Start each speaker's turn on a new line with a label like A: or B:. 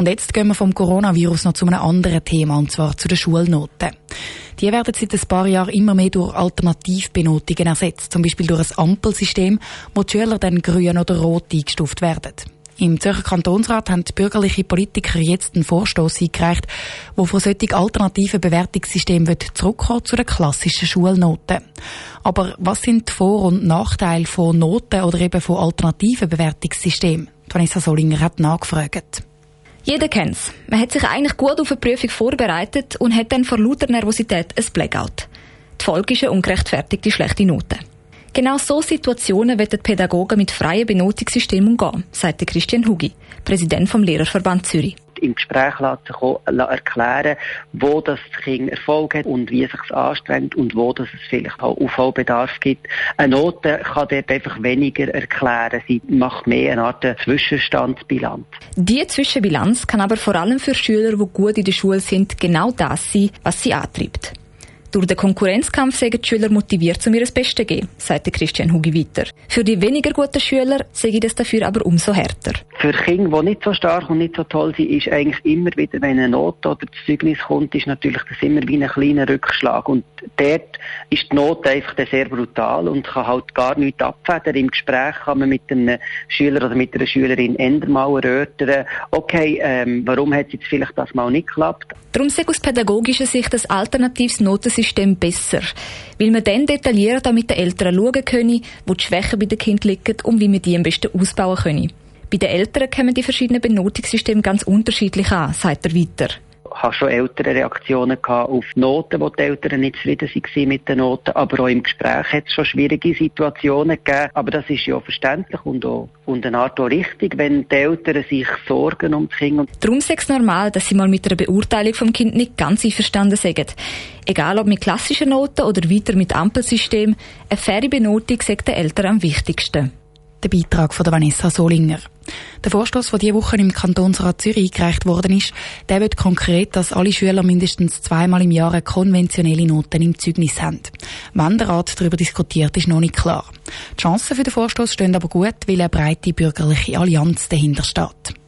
A: Und jetzt gehen wir vom Coronavirus noch zu einem anderen Thema, und zwar zu den Schulnoten. Die werden seit ein paar Jahren immer mehr durch Alternativbenotungen ersetzt, zum Beispiel durch ein Ampelsystem, wo die Schüler dann grün oder rot eingestuft werden. Im Zürcher Kantonsrat haben die bürgerlichen Politiker jetzt einen Vorstoss eingereicht, der von solchen alternativen Bewertungssystemen zurückkommen zu den klassischen Schulnoten. Aber was sind die Vor- und Nachteile von Noten oder eben von alternativen Bewertungssystemen? Vanessa Solinger hat nachgefragt.
B: Jeder kennt's. Man hat sich eigentlich gut auf eine Prüfung vorbereitet und hat dann vor lauter Nervosität ein Blackout. Die Folge ist eine ungerechtfertigte schlechte Note. Genau so Situationen wollen die Pädagogen mit freien Benotungssystemen umgehen, sagte Christian Hugi, Präsident vom Lehrerverband Zürich.
C: Im Gespräch lässt sich auch erklären, wo das Kind Erfolg hat und wie es sich anstrengt und wo das es vielleicht auch Aufholbedarf gibt. Eine Note kann dort einfach weniger erklären. Sie macht mehr eine Art Zwischenstandsbilanz.
B: Diese Zwischenbilanz kann aber vor allem für Schüler, die gut in der Schule sind, genau das sein, was sie antreibt. Durch den Konkurrenzkampf sind die Schüler motiviert, um ihr Bestes zu geben, sagte Christian Hugi weiter. Für die weniger guten Schüler sehe ich das dafür aber umso härter.
C: Für Kinder, die nicht so stark und nicht so toll sind, ist eigentlich immer wieder, wenn eine Note oder das Zeugnis kommt, ist natürlich das immer wie ein kleiner Rückschlag. Und dort ist die Note einfach sehr brutal und kann halt gar nichts abfedern. Im Gespräch kann man mit einem Schüler oder mit einer Schülerin eher mal erörtern, okay, warum hat es jetzt vielleicht das mal nicht geklappt?
B: Darum sei aus pädagogischer Sicht ein alternatives Notensystem besser, weil man dann detaillierter mit den Eltern schauen können, wo die Schwächen bei den Kindern liegen und wie man die am besten ausbauen können. Bei den Eltern kommen die verschiedenen Benotungssysteme ganz unterschiedlich an, sagt er weiter.
C: Ich hatte schon ältere Reaktionen auf Noten, wo die Eltern nicht zufrieden waren mit den Noten. Aber auch im Gespräch hat es schon schwierige Situationen gegeben. Aber das ist ja verständlich und eine Art auch richtig, wenn die Eltern sich sorgen um das Kind.
B: Darum ist es normal, dass sie mal mit einer Beurteilung vom Kind nicht ganz einverstanden sind. Egal ob mit klassischen Noten oder weiter mit Ampelsystem, eine faire Benotung sagt den Eltern am wichtigsten.
A: Der Beitrag von Vanessa Solinger. Der Vorstoss, der diese Woche im Kantonsrat Zürich eingereicht worden ist, der will konkret, dass alle Schüler mindestens 2-mal im Jahr eine konventionelle Noten im Zeugnis haben. Wann der Rat darüber diskutiert, ist noch nicht klar. Die Chancen für den Vorstoss stehen aber gut, weil eine breite bürgerliche Allianz dahinter steht.